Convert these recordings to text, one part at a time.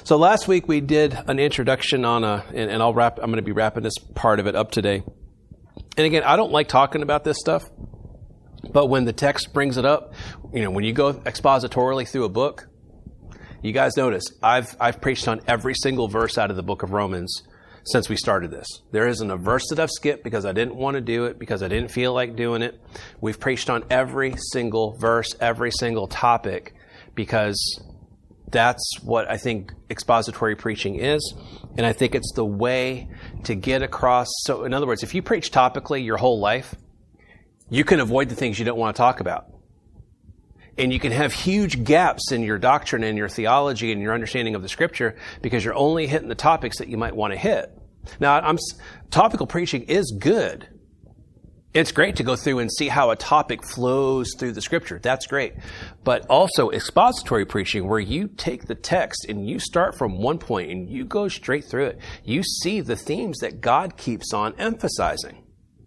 So last week we did an introduction on and I'm going to be wrapping this part of it up today. And again, I don't like talking about this stuff, but when the text brings it up, when you go expositorily through a book, you guys notice I've preached on every single verse out of the book of Romans since we started this. There isn't a verse that I've skipped because I didn't want to do it, because I didn't feel like doing it. We've preached on every single verse, every single topic, because that's what I think expository preaching is. And I think it's the way to get across. So in other words, if you preach topically your whole life, you can avoid the things you don't want to talk about. And you can have huge gaps in your doctrine and your theology and your understanding of the Scripture because you're only hitting the topics that you might want to hit. Now, topical preaching is good. It's great to go through and see how a topic flows through the Scripture. That's great. But also expository preaching, where you take the text and you start from one point and you go straight through it. You see the themes that God keeps on emphasizing.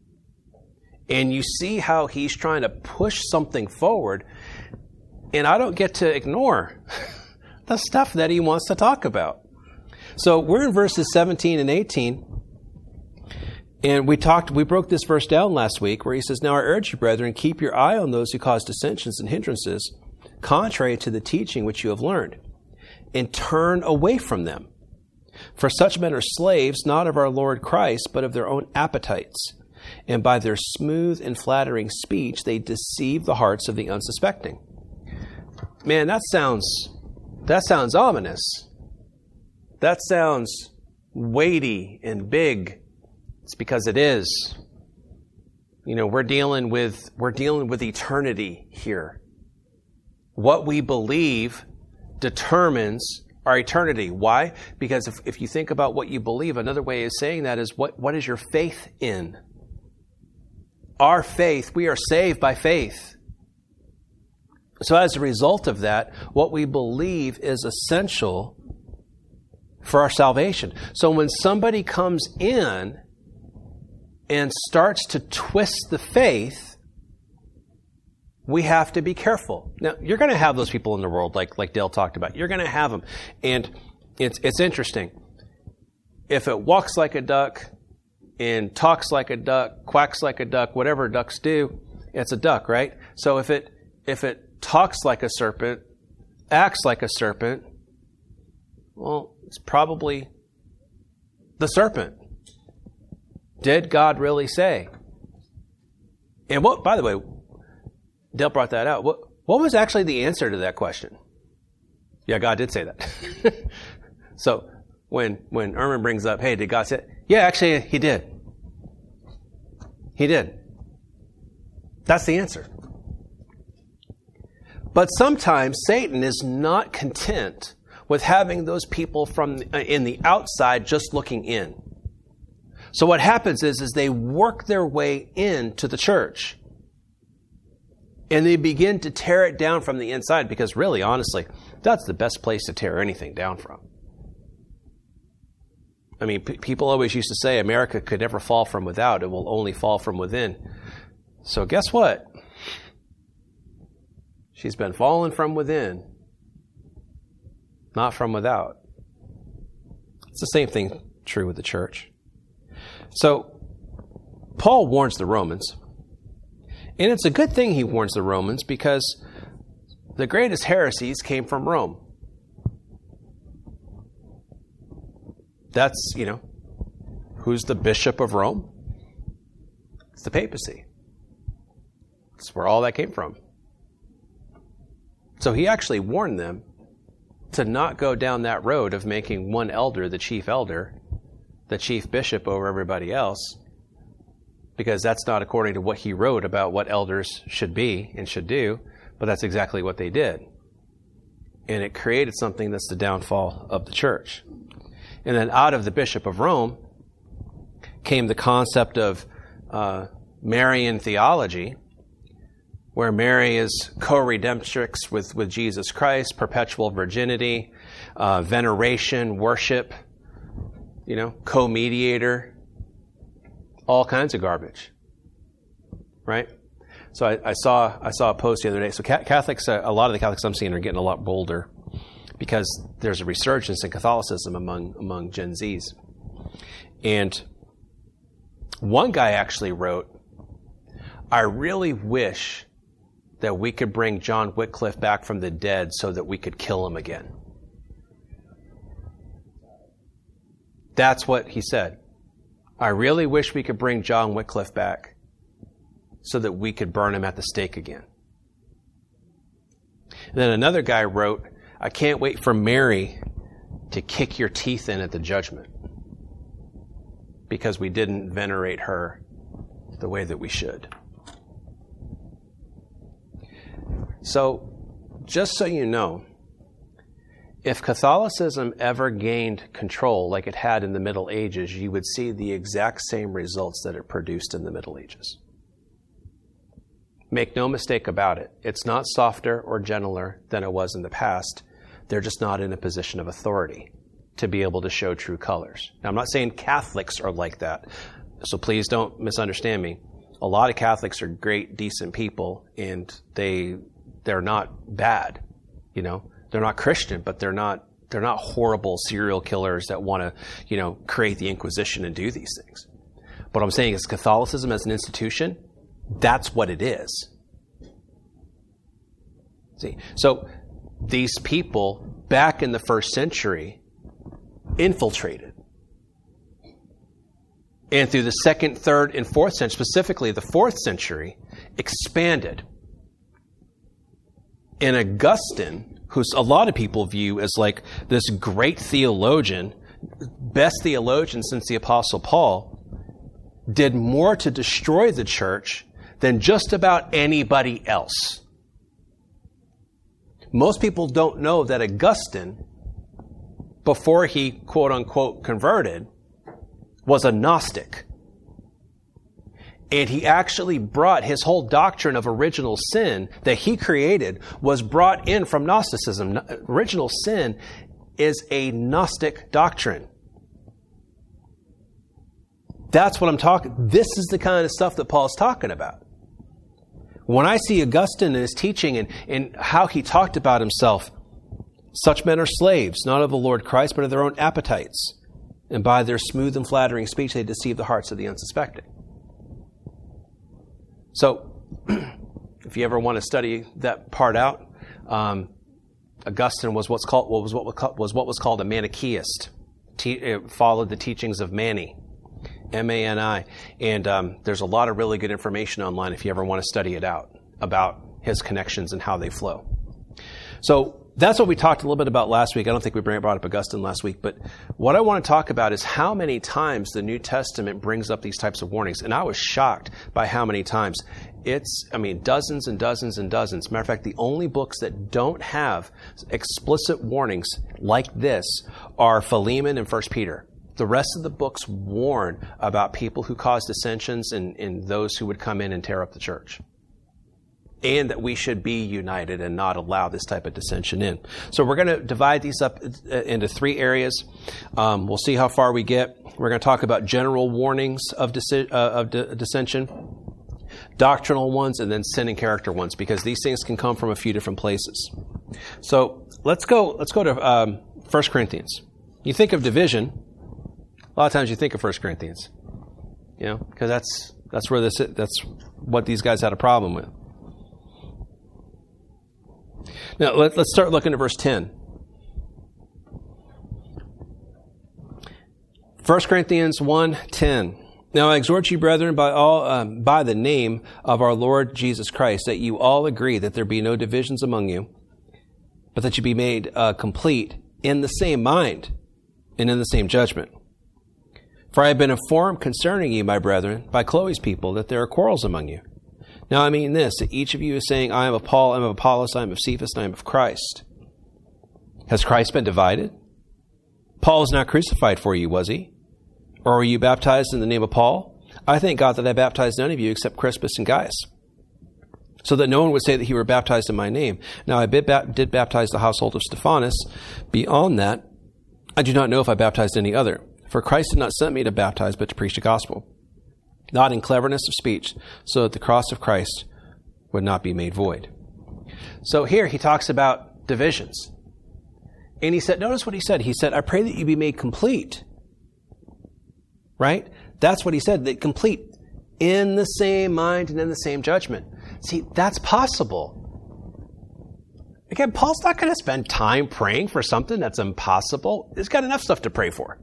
And you see how He's trying to push something forward. And I don't get to ignore the stuff that He wants to talk about. So we're in verses 17 and 18. And we broke this verse down last week where he says, "Now I urge you, brethren, keep your eye on those who cause dissensions and hindrances, contrary to the teaching which you have learned, and turn away from them. For such men are slaves, not of our Lord Christ, but of their own appetites. And by their smooth and flattering speech, they deceive the hearts of the unsuspecting." Man, that sounds ominous. That sounds weighty and big. It's because it is. We're dealing with eternity here. What we believe determines our eternity. Why? Because if you think about what you believe, another way of saying that is what is your faith in? Our faith, we are saved by faith. So as a result of that, what we believe is essential for our salvation. So when somebody comes in and starts to twist the faith, we have to be careful. Now, you're going to have those people in the world, like Dale talked about. You're going to have them. And it's interesting. If it walks like a duck and talks like a duck, quacks like a duck, whatever ducks do, it's a duck, right? So if it talks like a serpent, acts like a serpent, well, it's probably the serpent. Did God really say? And by the way, Dale brought that out. What was actually the answer to that question? Yeah, God did say that. So when Erman brings up, hey, did God say it? Yeah, actually, He did. He did. That's the answer. But sometimes Satan is not content with having those people from in the outside just looking in. So what happens is they work their way into the church. And they begin to tear it down from the inside because really, honestly, that's the best place to tear anything down from. I mean, people always used to say America could never fall from without. It will only fall from within. So guess what? She's been falling from within, not from without. It's the same thing true with the church. So, Paul warns the Romans. And it's a good thing he warns the Romans because the greatest heresies came from Rome. That's, who's the bishop of Rome? It's the papacy. That's where all that came from. So he actually warned them to not go down that road of making one elder the chief bishop over everybody else, because that's not according to what he wrote about what elders should be and should do, but that's exactly what they did. And it created something that's the downfall of the church. And then out of the Bishop of Rome came the concept of Marian theology, where Mary is co-redemptrix with Jesus Christ, perpetual virginity, veneration, worship, co-mediator, all kinds of garbage, right? So I saw a post the other day. So Catholics, a lot of the Catholics I'm seeing are getting a lot bolder because there's a resurgence in Catholicism among Gen Zs. And one guy actually wrote, I really wish that we could bring John Wycliffe back from the dead so that we could kill him again. That's what he said. I really wish we could bring John Wycliffe back so that we could burn him at the stake again. And then another guy wrote, I can't wait for Mary to kick your teeth in at the judgment because we didn't venerate her the way that we should. So, just so you know, if Catholicism ever gained control like it had in the Middle Ages, you would see the exact same results that it produced in the Middle Ages. Make no mistake about it. It's not softer or gentler than it was in the past. They're just not in a position of authority to be able to show true colors. Now, I'm not saying Catholics are like that, so please don't misunderstand me. A lot of Catholics are great, decent people, and they're not bad. You know, they're not Christian, but they're not horrible serial killers that want to, create the Inquisition and do these things. What I'm saying is Catholicism as an institution, that's what it is. See, so these people back in the first century infiltrated. And through the second, third, and fourth century, specifically the fourth century, expanded. And Augustine, who a lot of people view as like this great theologian, best theologian since the Apostle Paul, did more to destroy the church than just about anybody else. Most people don't know that Augustine, before he quote unquote converted, was a Gnostic. And he actually brought his whole doctrine of original sin that he created was brought in from Gnosticism. Original sin is a Gnostic doctrine. That's what I'm talking. This is the kind of stuff that Paul's talking about. When I see Augustine and his teaching and how he talked about himself, such men are slaves, not of the Lord Christ, but of their own appetites. And by their smooth and flattering speech, they deceive the hearts of the unsuspecting. So, if you ever want to study that part out, Augustine was what was called a Manichaeist. Followed the teachings of Mani, M-A-N-I, and there's a lot of really good information online if you ever want to study it out about his connections and how they flow. So that's what we talked a little bit about last week. I don't think we brought up Augustine last week, but what I want to talk about is how many times the New Testament brings up these types of warnings. And I was shocked by how many times. Dozens and dozens and dozens. Matter of fact, the only books that don't have explicit warnings like this are Philemon and 1 Peter. The rest of the books warn about people who cause dissensions and those who would come in and tear up the church. And that we should be united and not allow this type of dissension in. So we're going to divide these up into three areas. We'll see how far we get. We're going to talk about general warnings of dissension, doctrinal ones, and then sin and character ones, because these things can come from a few different places. So let's go to 1 Corinthians. You think of division, a lot of times you think of 1 Corinthians, because that's what these guys had a problem with. Now, let's start looking at verse 10. 1 Corinthians 1:10. Now I exhort you, brethren, by the name of our Lord Jesus Christ, that you all agree that there be no divisions among you, but that you be made complete in the same mind and in the same judgment. For I have been informed concerning you, my brethren, by Chloe's people, that there are quarrels among you. Now I mean this, that each of you is saying, I am of Paul, I am of Apollos, I am of Cephas, and I am of Christ. Has Christ been divided? Paul was not crucified for you, was he? Or were you baptized in the name of Paul? I thank God that I baptized none of you except Crispus and Gaius, so that no one would say that you were baptized in my name. Now I did baptize the household of Stephanas. Beyond that, I do not know if I baptized any other. For Christ did not send me to baptize, but to preach the gospel, not in cleverness of speech, so that the cross of Christ would not be made void. So here he talks about divisions. And he said, notice what he said. He said, I pray that you be made complete. Right? That's what he said, that complete in the same mind and in the same judgment. See, that's possible. Again, Paul's not going to spend time praying for something that's impossible. He's got enough stuff to pray for.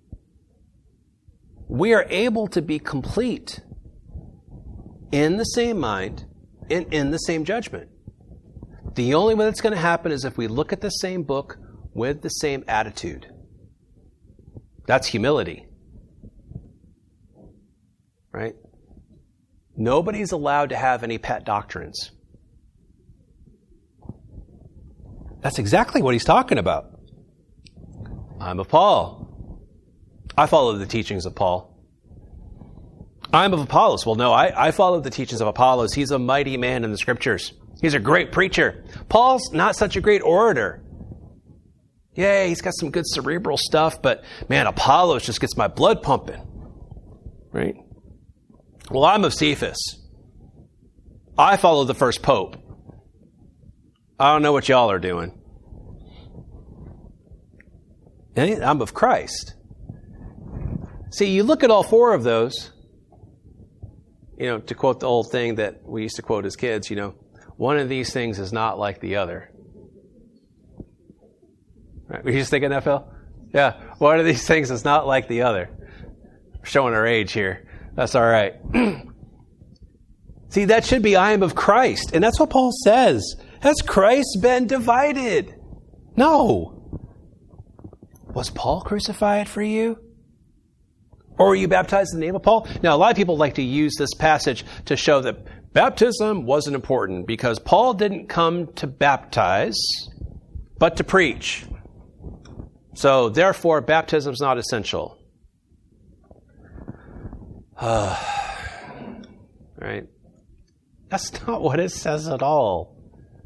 We are able to be complete in the same mind and in the same judgment. The only way that's going to happen is if we look at the same book with the same attitude. That's humility. Right? Nobody's allowed to have any pet doctrines. That's exactly what he's talking about. I'm of Paul. I follow the teachings of Paul. I'm of Apollos. Well, no, I follow the teachings of Apollos. He's a mighty man in the Scriptures. He's a great preacher. Paul's not such a great orator. Yeah, he's got some good cerebral stuff, but man, Apollos just gets my blood pumping. Right? Well, I'm of Cephas. I follow the first pope. I don't know what y'all are doing. And I'm of Christ. See, you look at all four of those, to quote the old thing that we used to quote as kids, one of these things is not like the other. Right? Were you just thinking that, Phil? Yeah. One of these things is not like the other. We're showing our age here. That's all right. See, that should be I am of Christ. And that's what Paul says. Has Christ been divided? No. Was Paul crucified for you? Or were you baptized in the name of Paul? Now, a lot of people like to use this passage to show that baptism wasn't important because Paul didn't come to baptize, but to preach. So, therefore, baptism is not essential. Right? That's not what it says at all.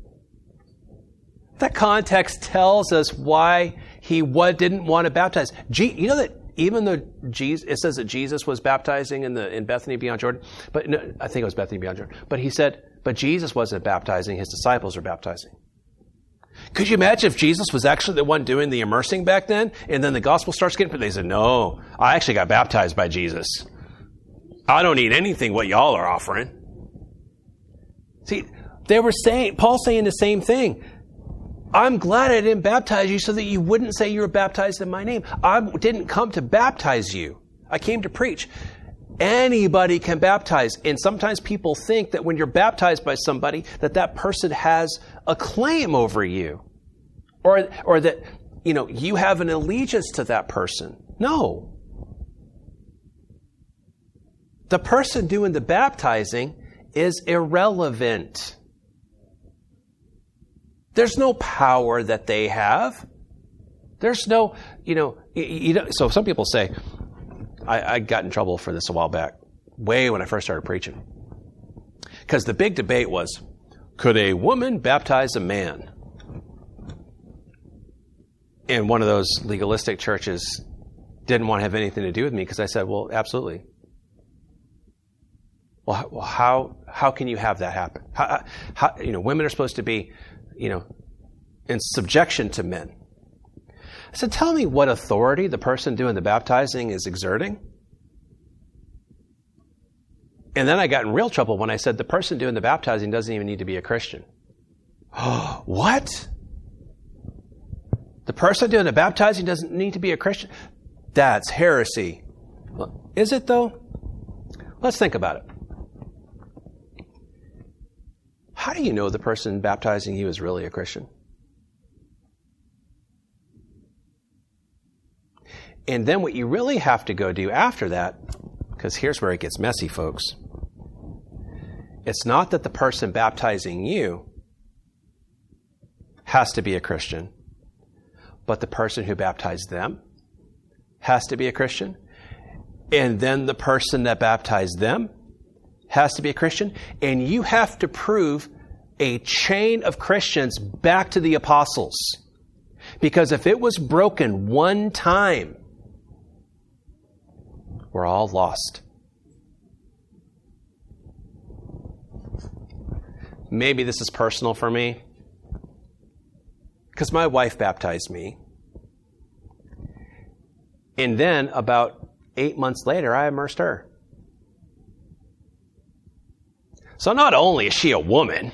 That context tells us why he didn't want to baptize. You know that even though it says that Jesus was baptizing in Bethany beyond Jordan, but no, I think it was Bethany beyond Jordan. But he said, but Jesus wasn't baptizing; his disciples were baptizing. Could you imagine if Jesus was actually the one doing the immersing back then, and then the gospel starts getting? They said, "No, I actually got baptized by Jesus. I don't need anything what y'all are offering." See, Paul's saying the same thing. I'm glad I didn't baptize you so that you wouldn't say you were baptized in my name. I didn't come to baptize you. I came to preach. Anybody can baptize. And sometimes people think that when you're baptized by somebody, that person has a claim over you. Or that, you have an allegiance to that person. No. The person doing the baptizing is irrelevant. There's no power that they have. There's no, so some people say, I got in trouble for this a while back, way when I first started preaching. Because the big debate was, could a woman baptize a man? And one of those legalistic churches didn't want to have anything to do with me because I said, well, absolutely. Well, how can you have that happen? How women are supposed to be, in subjection to men. I said, tell me what authority the person doing the baptizing is exerting. And then I got in real trouble when I said the person doing the baptizing doesn't even need to be a Christian. What? The person doing the baptizing doesn't need to be a Christian? That's heresy. Well, is it though? Let's think about it. How do you know the person baptizing you is really a Christian? And then what you really have to go do after that, because here's where it gets messy, folks. It's not that the person baptizing you has to be a Christian, but the person who baptized them has to be a Christian. And then the person that baptized them has to be a Christian. And you have to prove a chain of Christians back to the apostles. Because if it was broken one time, we're all lost. Maybe this is personal for me. Because my wife baptized me. And then about 8 months later, I immersed her. So not only is she a woman,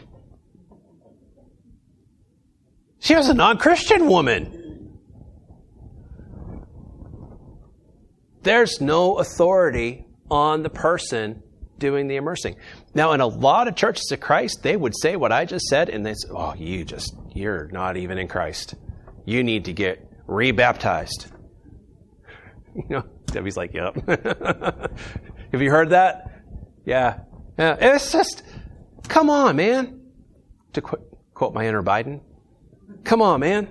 she was a non-Christian woman. There's no authority on the person doing the immersing. Now, in a lot of churches of Christ, they would say what I just said, and they say, oh, you're not even in Christ. You need to get rebaptized. You know, Debbie's like, yep. Have you heard that? Yeah. It's just, come on, man. To quote my inner Biden. Come on, man.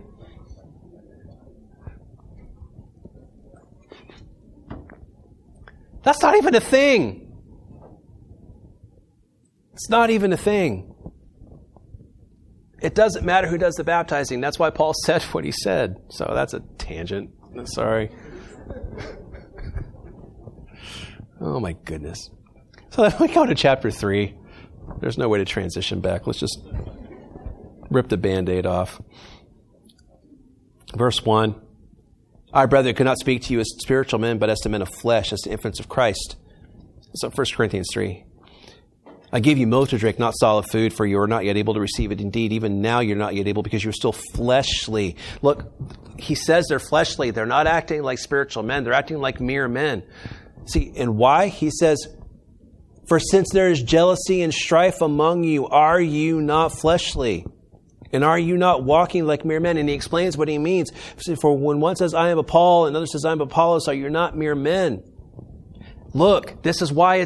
That's not even a thing. It's not even a thing. It doesn't matter who does the baptizing. That's why Paul said what he said. So that's a tangent. Sorry. Oh my goodness. So then we go to chapter 3. There's no way to transition back. Let's just rip the Band-Aid off. Verse 1. I, brethren, could not speak to you as spiritual men, but as to men of flesh, as to infants of Christ. So 1 Corinthians 3. I gave you milk to drink, not solid food, for you are not yet able to receive it. Indeed, even now you're not yet able because you're still fleshly. Look, he says they're fleshly. They're not acting like spiritual men. They're acting like mere men. See, and why? He says, for since there is jealousy and strife among you, are you not fleshly? And are you not walking like mere men? And he explains what he means. For when one says, I am of Paul, and another says, I am of Apollos, are you not mere men? Look, this is why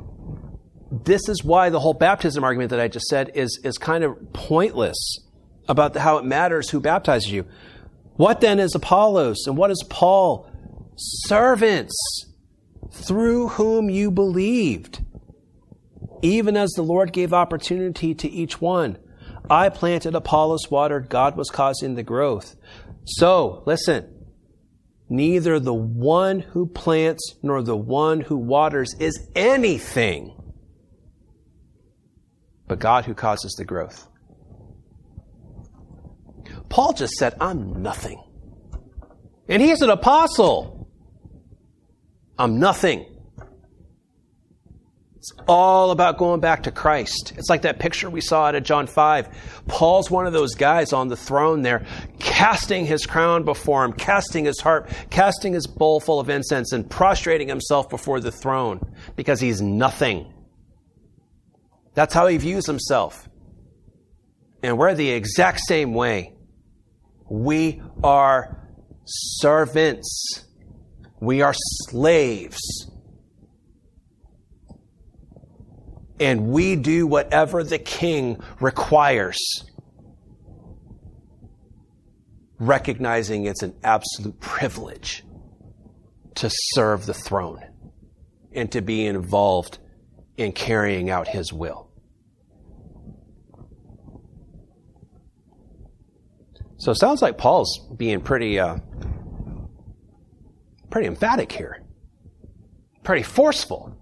the whole baptism argument that I just said is kind of pointless about how it matters who baptizes you. What then is Apollos and what is Paul? Servants through whom you believed, even as the Lord gave opportunity to each one. I planted, Apollos watered, God was causing the growth. So, listen, neither the one who plants nor the one who waters is anything, but God who causes the growth. Paul just said, I'm nothing. And he's an apostle. I'm nothing. It's all about going back to Christ. It's like that picture we saw out of John 5. Paul's one of those guys on the throne there, casting his crown before him, casting his harp, casting his bowl full of incense, and prostrating himself before the throne because he's nothing. That's how he views himself. And we're the exact same way. We are servants. We are slaves. And we do whatever the king requires, recognizing it's an absolute privilege to serve the throne and to be involved in carrying out his will. So it sounds like Paul's being pretty emphatic here, pretty forceful.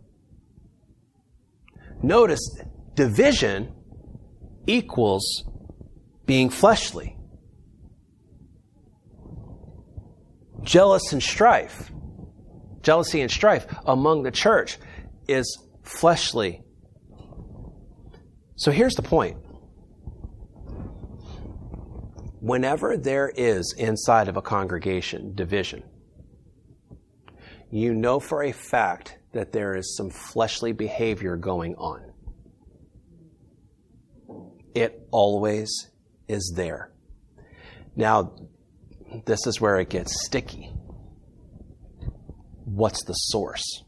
Notice, division equals being fleshly. Jealousy and strife among the church is fleshly. So here's the point. Whenever there is inside of a congregation division, you know for a fact that there is some fleshly behavior going on. It always is there. Now, this is where it gets sticky. What's the source?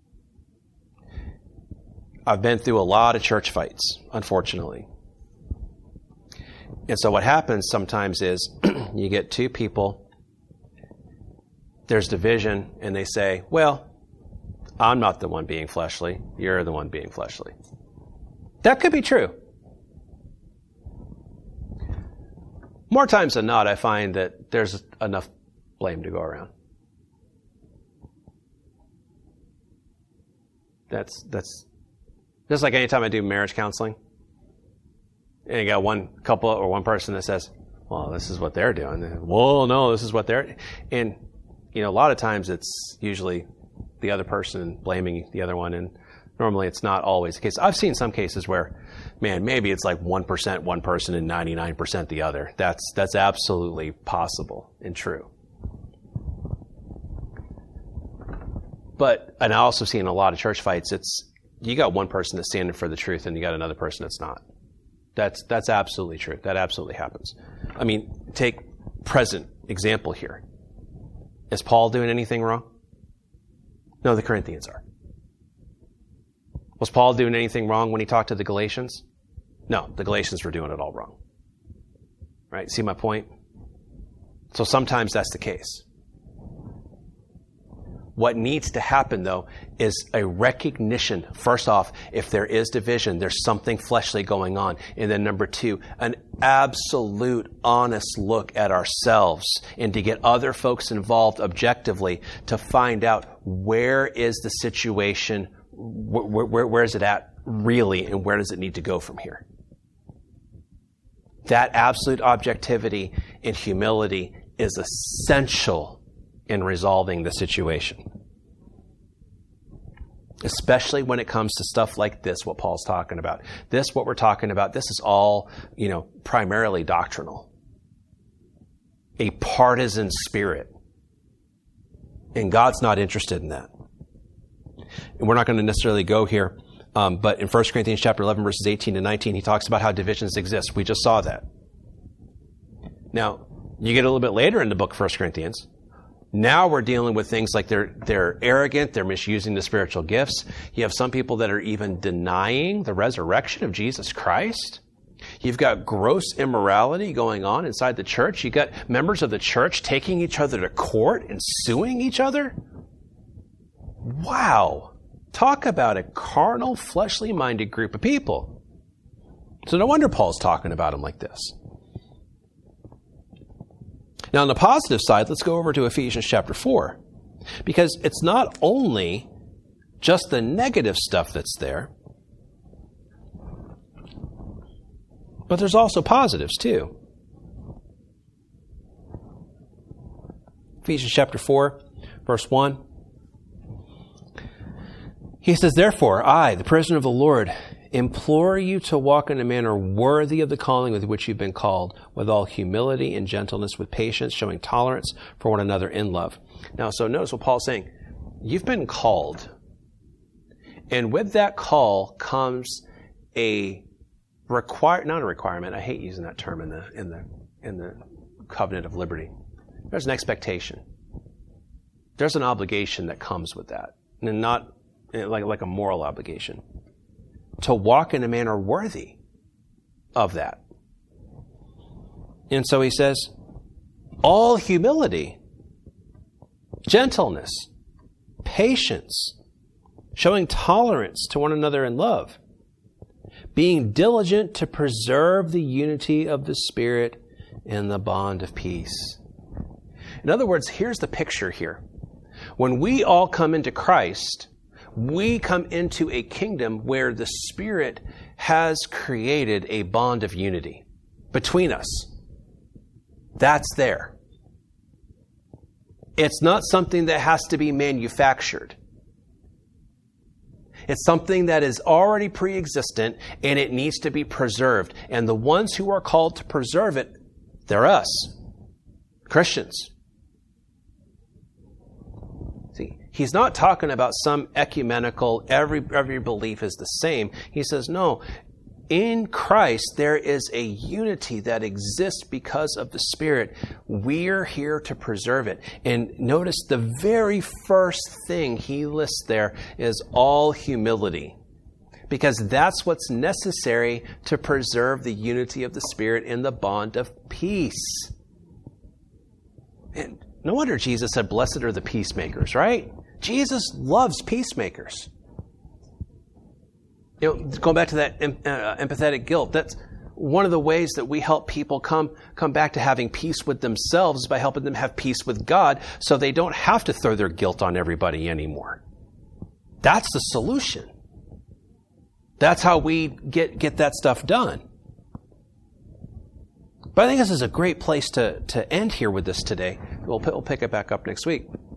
I've been through a lot of church fights, unfortunately. And so what happens sometimes is you get two people, there's division, and they say, well, I'm not the one being fleshly. You're the one being fleshly. That could be true. More times than not, I find that there's enough blame to go around. That's just like anytime I do marriage counseling. And you got one couple or one person that says, well, this is what they're doing. Well, no, this is what they're... And a lot of times it's usually the other person blaming the other one, and normally it's not always the case. I've seen some cases where, man, maybe it's like 1% one person and 99% the other. That's absolutely possible and true. And I also see in a lot of church fights, you got one person that's standing for the truth and you got another person that's not. That's absolutely true. That absolutely happens. I mean, take present example here. Is Paul doing anything wrong? No, the Corinthians are. Was Paul doing anything wrong when he talked to the Galatians? No, the Galatians were doing it all wrong. Right? See my point? So sometimes that's the case. What needs to happen, though, is a recognition, first off, if there is division, there's something fleshly going on. And then number two, an absolute honest look at ourselves and to get other folks involved objectively to find out where is the situation, where is it at really, and where does it need to go from here. That absolute objectivity and humility is essential in resolving the situation. Especially when it comes to stuff like this, what Paul's talking about. What we're talking about, this is all, primarily doctrinal. A partisan spirit. And God's not interested in that. And we're not going to necessarily go here, but in 1 Corinthians chapter 11, verses 18 to 19, he talks about how divisions exist. We just saw that. Now, you get a little bit later in the book of 1 Corinthians, now we're dealing with things like they're arrogant, they're misusing the spiritual gifts. You have some people that are even denying the resurrection of Jesus Christ. You've got gross immorality going on inside the church. You've got members of the church taking each other to court and suing each other. Wow. Talk about a carnal, fleshly minded group of people. So no wonder Paul's talking about them like this. Now, on the positive side, let's go over to Ephesians chapter 4. Because it's not only just the negative stuff that's there, but there's also positives too. Ephesians chapter 4, verse 1. He says, "Therefore, I, the prisoner of the Lord, implore you to walk in a manner worthy of the calling with which you've been called, with all humility and gentleness, with patience, showing tolerance for one another in love." Now, so notice what Paul's saying. You've been called. And with that call comes not a requirement. I hate using that term in the covenant of liberty. There's an expectation. There's an obligation that comes with that. And not like a moral obligation. To walk in a manner worthy of that. And so he says, all humility, gentleness, patience, showing tolerance to one another in love, being diligent to preserve the unity of the Spirit in the bond of peace. In other words, here's the picture here. When we all come into Christ, we come into a kingdom where the Spirit has created a bond of unity between us. That's there. It's not something that has to be manufactured. It's something that is already pre-existent and it needs to be preserved. And the ones who are called to preserve it, they're us, Christians. See, he's not talking about some ecumenical, every belief is the same. He says, no, in Christ there is a unity that exists because of the Spirit. We're here to preserve it. And notice the very first thing he lists there is all humility. Because that's what's necessary to preserve the unity of the Spirit in the bond of peace. And no wonder Jesus said, blessed are the peacemakers, right? Jesus loves peacemakers. Going back to that empathetic guilt, that's one of the ways that we help people come back to having peace with themselves is by helping them have peace with God so they don't have to throw their guilt on everybody anymore. That's the solution. That's how we get that stuff done. But I think this is a great place to end here with this today. We'll pick it back up next week.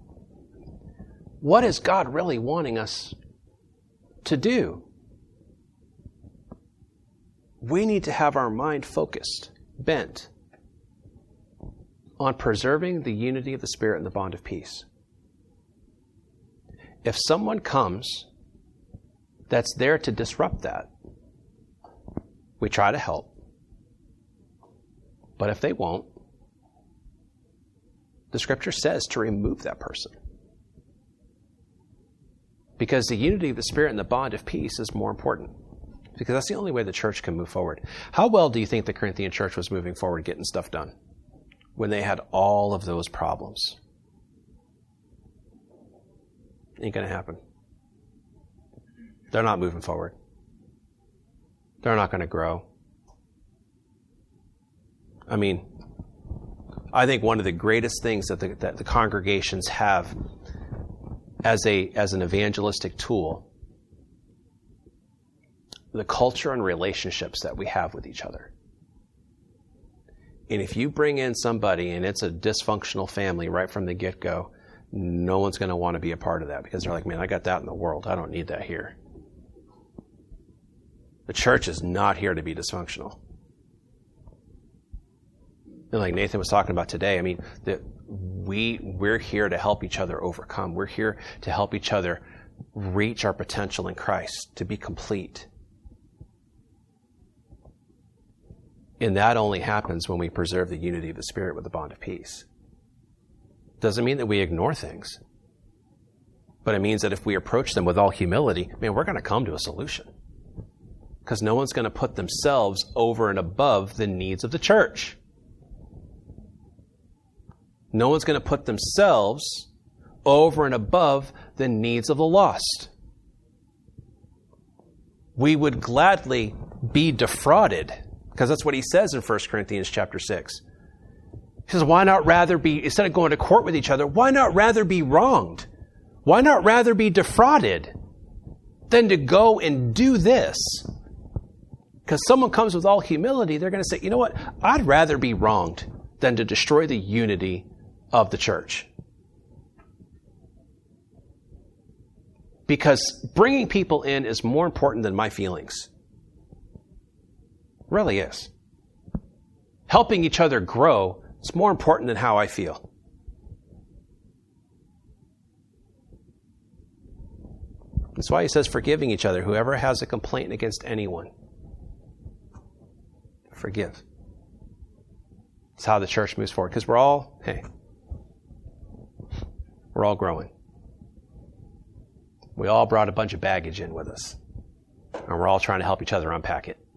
What is God really wanting us to do? We need to have our mind focused, bent on preserving the unity of the Spirit and the bond of peace. If someone comes that's there to disrupt that, we try to help. But if they won't, the Scripture says to remove that person. Because the unity of the Spirit and the bond of peace is more important. Because that's the only way the church can move forward. How well do you think the Corinthian church was moving forward, getting stuff done, when they had all of those problems? Ain't going to happen. They're not moving forward. They're not going to grow. I mean, I think one of the greatest things that the congregations have as an evangelistic tool, the culture and relationships that we have with each other. And if you bring in somebody and it's a dysfunctional family right from the get-go, no one's going to want to be a part of that because they're like, man, I got that in the world. I don't need that here. The church is not here to be dysfunctional. And like Nathan was talking about today, I mean, we're here to help each other overcome. We're here to help each other reach our potential in Christ, to be complete. And that only happens when we preserve the unity of the Spirit with the bond of peace. Doesn't mean that we ignore things. But it means that if we approach them with all humility, man, we're going to come to a solution. Because no one's going to put themselves over and above the needs of the church. No one's going to put themselves over and above the needs of the lost. We would gladly be defrauded, because that's what he says in 1 Corinthians chapter 6. He says, why not rather be, instead of going to court with each other, why not rather be wronged? Why not rather be defrauded than to go and do this? Because someone comes with all humility, they're going to say, you know what? I'd rather be wronged than to destroy the unity of the church. Because bringing people in is more important than my feelings. It really is. Helping each other grow is more important than how I feel. That's why he says forgiving each other. Whoever has a complaint against anyone, forgive. It's how the church moves forward. Because we're all growing. We all brought a bunch of baggage in with us. And we're all trying to help each other unpack it.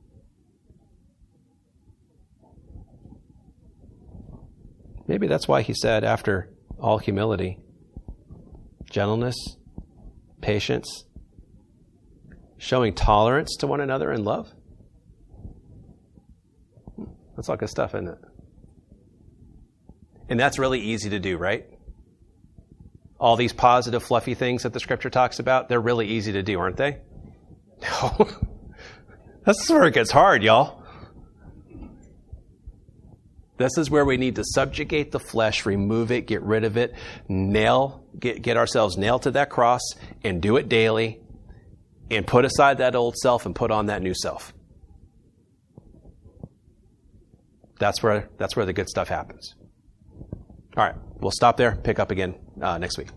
Maybe that's why he said, after all humility, gentleness, patience, showing tolerance to one another in love. That's all good stuff, isn't it? And that's really easy to do, right? All these positive, fluffy things that the Scripture talks about, they're really easy to do, aren't they? No. That's where it gets hard, y'all. This is where we need to subjugate the flesh, remove it, get rid of it, get ourselves nailed to that cross, and do it daily, and put aside that old self and put on that new self. That's where the good stuff happens. All right, we'll stop there, pick up again next week.